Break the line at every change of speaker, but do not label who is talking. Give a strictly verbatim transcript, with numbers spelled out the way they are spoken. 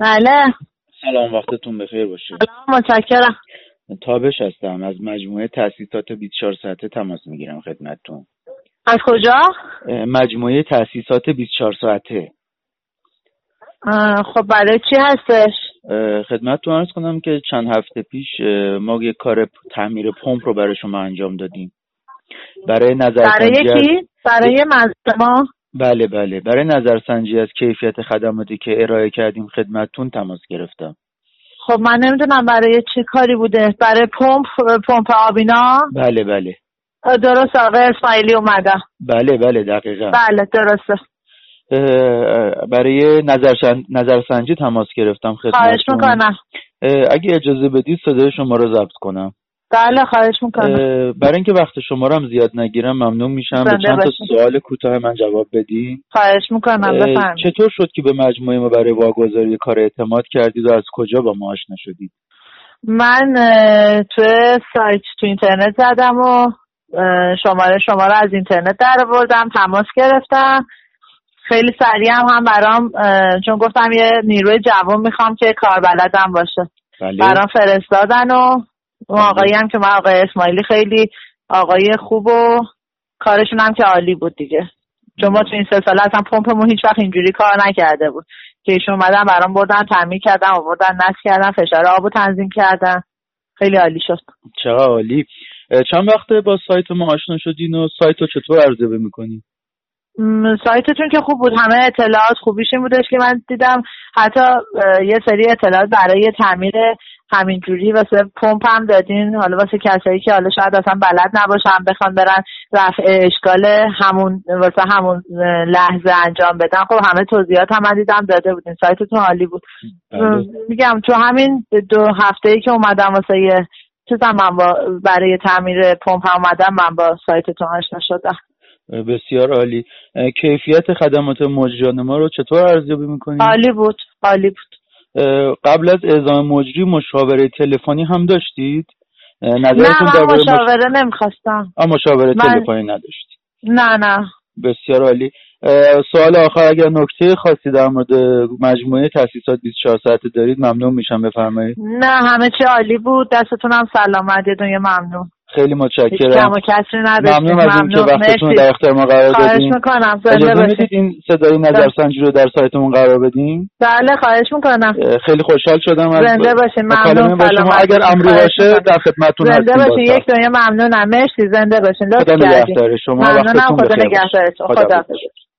بله.
سلام، وقتتون بخیر باشه.
سلام، متشکرم.
تابش هستم، از مجموعه تأسیسات بیست و چهار ساعته تماس میگیرم خدمتتون.
از کجا؟
مجموعه تأسیسات بیست و چهار ساعته.
خب برای چی هستش؟
خدمتتون عرض کنم که چند هفته پیش ما یک کار تعمیر پمپ رو برای شما انجام دادیم. برای نظرسنجی
برای کی؟ برای مجموعه؟
بله بله برای نظرسنجی از کیفیت خدماتی که ارائه کردیم خدمتتون تماس گرفتم.
خب من نمیدونم برای چه کاری بوده. برای پمپ پمپ آبینا؟
بله بله
درست. آقای اسماعیلی اومدم.
بله بله دقیقاً.
بله درسته.
برای نظرسنج... نظرسنجی تماس گرفتم خدمتتون.
خواهش میکنم.
اگه اجازه بدید صدای شما رو ضبط کنم.
بله خواهش میکنم.
برای اینکه وقت شما رو هم زیاد نگیرم ممنون میشم به چند تا سوال کوتاه من جواب بدین.
خواهش میکنم. بفرمایید.
چطور شد که به مجموعه ما برای واگذاری کار اعتماد کردید و از کجا با ما آشنا شدید؟
من تو سایت تو اینترنت زدم و شماره شما رو از اینترنت در آوردم، تماس گرفتم. خیلی سریع هم, هم برام چون گفتم یه نیروی جوان میخوام که کاربلدم باشه.
بله.
برام فرستادن و اون آقایی هم که من آقای اسماعیلی خیلی آقای خوب و کارشون هم که عالی بود دیگه. چون ما تو این سه ساله اصلا پمپمون هیچ وقت اینجوری کار نکرده بود که ایشون اومدن برام بردن تعمیر کردن، آوردن نصب کردن، فشار آبو تنظیم کردن. خیلی عالی شد.
چقدر عالی. چند وقته با سایت ما آشنا شدین و سایت رو چطور ارزیابی میکنین؟
سایتتون که خوب بود، همه اطلاعات خوبیش این بودش که من دیدم حتی یه سری اطلاعات برای تعمیر همینجوری واسه پمپ هم دادین، حالا واسه کسایی که حالا شاید اصلا بلد نباشن بخوان برن رفع اشکال همون واسه همون لحظه انجام بدن. خب همه توضیحات هم من دیدم داده بودین. سایتتون عالی بود. میگم تو همین دو هفته‌ای که اومدم واسه یه چیزا من با برای تعمیر پمپ اومدم من با سایتتون آشنا شدم.
بسیار عالی. کیفیت خدمات مجریان ما رو چطور ارزیابی میکنید؟
عالی بود. عالی بود.
قبل از اعزام مجری مشاوره تلفنی هم داشتید؟
نظرتون نه من مشاوره مش... نمیخواستم.
آ مشاوره من... تلفنی نداشتید؟
نه نه.
بسیار عالی. سوال آخر، اگر نکته خاصی در مورد مجموعه تأسیسات بیست و چهار ساعته دارید ممنون میشم بفرمایید.
نه همه چی عالی بود. دستتون هم سلامت. دنیا ممنون.
خیلی متشکرم.
هیچ کسی نداشتیم.
ممنون از اینکه وقتتون در اختیار ما قرار دادین.
خواهش میکنم. زنده باشید.
این صدای نظرسنجی رو در سایتمون قرار بدین؟
بله خواهش میکنم.
خیلی خوشحال شدم از
زنده باشید. ممنون.
سلامت. اگر امری باشه در خدمتتون هستیم.
زنده باشید. یک دنیا ممنونم. مرسی. زنده باشید. لطف
کردید. خدا نگهدار شما.
ممنونم. خدا نگهدارتون. خدا.